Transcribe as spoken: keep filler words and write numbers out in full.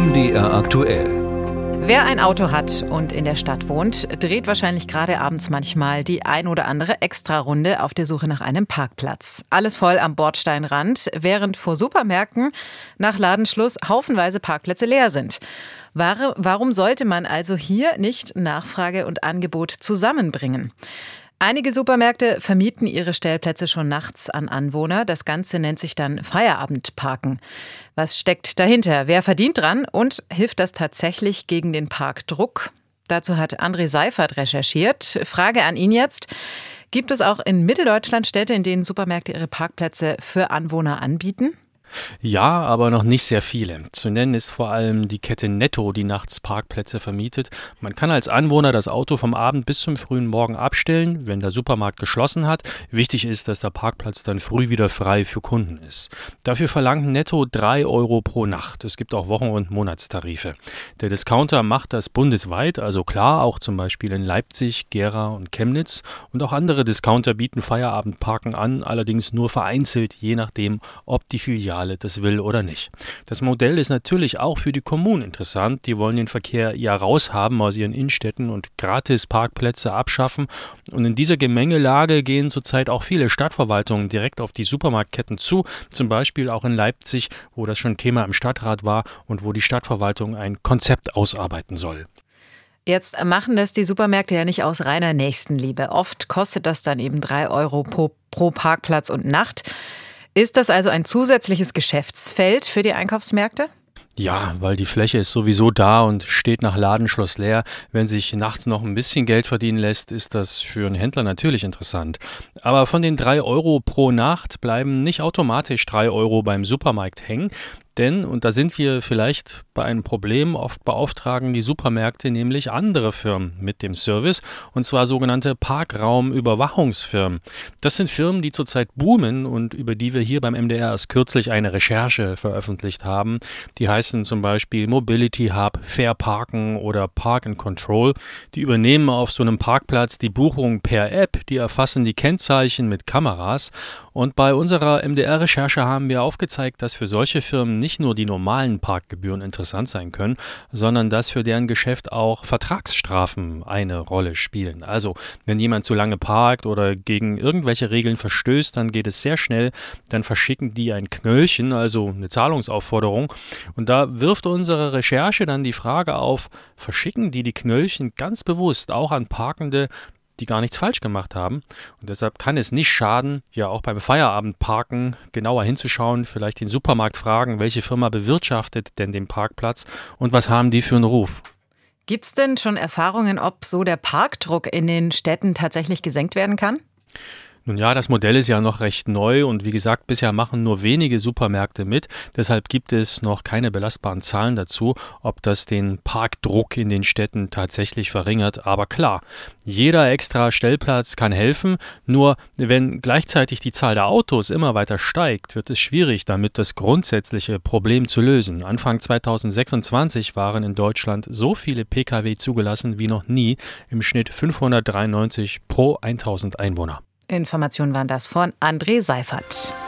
M D R aktuell. Wer ein Auto hat und in der Stadt wohnt, dreht wahrscheinlich gerade abends manchmal die ein oder andere Extrarunde auf der Suche nach einem Parkplatz. Alles voll am Bordsteinrand, während vor Supermärkten nach Ladenschluss haufenweise Parkplätze leer sind. Warum sollte man also hier nicht Nachfrage und Angebot zusammenbringen? Einige Supermärkte vermieten ihre Stellplätze schon nachts an Anwohner. Das Ganze nennt sich dann Feierabendparken. Was steckt dahinter? Wer verdient dran? Und hilft das tatsächlich gegen den Parkdruck? Dazu hat André Seifert recherchiert. Frage an ihn jetzt. Gibt es auch in Mitteldeutschland Städte, in denen Supermärkte ihre Parkplätze für Anwohner anbieten? Ja, aber noch nicht sehr viele. Zu nennen ist vor allem die Kette Netto, die nachts Parkplätze vermietet. Man kann als Anwohner das Auto vom Abend bis zum frühen Morgen abstellen, wenn der Supermarkt geschlossen hat. Wichtig ist, dass der Parkplatz dann früh wieder frei für Kunden ist. Dafür verlangt Netto drei Euro pro Nacht. Es gibt auch Wochen- und Monatstarife. Der Discounter macht das bundesweit, also klar, auch zum Beispiel in Leipzig, Gera und Chemnitz. Und auch andere Discounter bieten Feierabendparken an, allerdings nur vereinzelt, je nachdem, ob die Filiale das will oder nicht. Das Modell ist natürlich auch für die Kommunen interessant. Die wollen den Verkehr ja raushaben aus ihren Innenstädten und gratis Parkplätze abschaffen. Und in dieser Gemengelage gehen zurzeit auch viele Stadtverwaltungen direkt auf die Supermarktketten zu. Zum Beispiel auch in Leipzig, wo das schon Thema im Stadtrat war und wo die Stadtverwaltung ein Konzept ausarbeiten soll. Jetzt machen das die Supermärkte ja nicht aus reiner Nächstenliebe. Oft kostet das dann eben drei Euro pro, pro Parkplatz und Nacht. Ist das also ein zusätzliches Geschäftsfeld für die Einkaufsmärkte? Ja, weil die Fläche ist sowieso da und steht nach Ladenschluss leer. Wenn sich nachts noch ein bisschen Geld verdienen lässt, ist das für einen Händler natürlich interessant. Aber von den drei Euro pro Nacht bleiben nicht automatisch drei Euro beim Supermarkt hängen. Denn, und da sind wir vielleicht bei einem Problem, oft beauftragen die Supermärkte nämlich andere Firmen mit dem Service, und zwar sogenannte Parkraumüberwachungsfirmen. Das sind Firmen, die zurzeit boomen und über die wir hier beim M D R erst kürzlich eine Recherche veröffentlicht haben. Die heißen zum Beispiel Mobility Hub, Fair Parken oder Park and Control. Die übernehmen auf so einem Parkplatz die Buchung per App, die erfassen die Kennzeichen mit Kameras. Und bei unserer M D R-Recherche haben wir aufgezeigt, dass für solche Firmen nicht nur die normalen Parkgebühren interessant sein können, sondern dass für deren Geschäft auch Vertragsstrafen eine Rolle spielen. Also, wenn jemand zu lange parkt oder gegen irgendwelche Regeln verstößt, dann geht es sehr schnell, dann verschicken die ein Knöllchen, also eine Zahlungsaufforderung. Und da wirft unsere Recherche dann die Frage auf, verschicken die die Knöllchen ganz bewusst auch an Parkende, die gar nichts falsch gemacht haben. Und deshalb kann es nicht schaden, ja auch beim Feierabendparken genauer hinzuschauen, vielleicht den Supermarkt fragen, welche Firma bewirtschaftet denn den Parkplatz und was haben die für einen Ruf. Gibt es denn schon Erfahrungen, ob so der Parkdruck in den Städten tatsächlich gesenkt werden kann? Nun ja, das Modell ist ja noch recht neu und wie gesagt, bisher machen nur wenige Supermärkte mit. Deshalb gibt es noch keine belastbaren Zahlen dazu, ob das den Parkdruck in den Städten tatsächlich verringert. Aber klar, jeder extra Stellplatz kann helfen. Nur wenn gleichzeitig die Zahl der Autos immer weiter steigt, wird es schwierig, damit das grundsätzliche Problem zu lösen. Anfang zweitausendsechsundzwanzig waren in Deutschland so viele Pkw zugelassen wie noch nie, im Schnitt fünfhundertdreiundneunzig pro tausend Einwohner. Informationen waren das von André Seifert.